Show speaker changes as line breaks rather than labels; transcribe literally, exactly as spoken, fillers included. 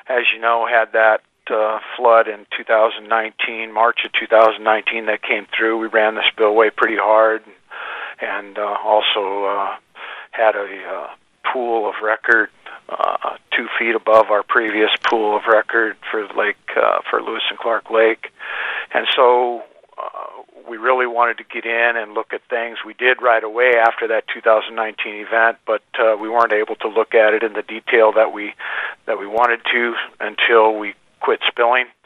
as you know, had that uh, flood in two thousand nineteen, March of two thousand nineteen that came through. We ran the spillway pretty hard, and uh, also uh, had a uh, pool of record uh, two feet above our previous pool of record for Lake uh, for Lewis and Clark Lake, and so uh, we really wanted to get in and look at things. We did right away after that two thousand nineteen event, but uh, we weren't able to look at it in the detail that we that we wanted to until we quit spilling.